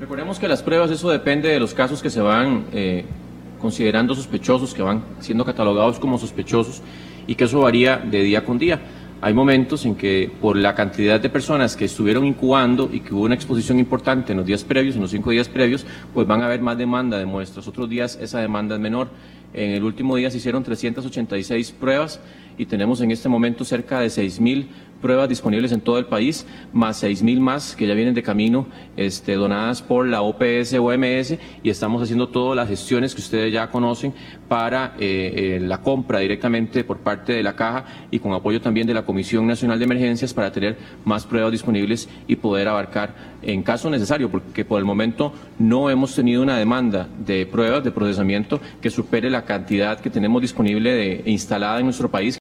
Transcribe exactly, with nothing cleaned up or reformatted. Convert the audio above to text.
Recordemos que las pruebas, eso depende de los casos que se van eh, considerando sospechosos, que van siendo catalogados como sospechosos, y que eso varía de día con día. Hay momentos en que por la cantidad de personas que estuvieron incubando y que hubo una exposición importante en los días previos, en los cinco días previos, pues van a haber más demanda de muestras. Otros días esa demanda es menor. En el último día se hicieron trescientas ochenta y seis pruebas y tenemos en este momento cerca de seis mil pruebas disponibles en todo el país, más seis mil más que ya vienen de camino, este, donadas por la O P S O M S, y estamos haciendo todas las gestiones que ustedes ya conocen para eh, eh, la compra directamente por parte de la Caja y con apoyo también de la Comisión Nacional de Emergencias para tener más pruebas disponibles y poder abarcar en caso necesario, porque por el momento no hemos tenido una demanda de pruebas de procesamiento que supere la cantidad que tenemos disponible de, instalada en nuestro país.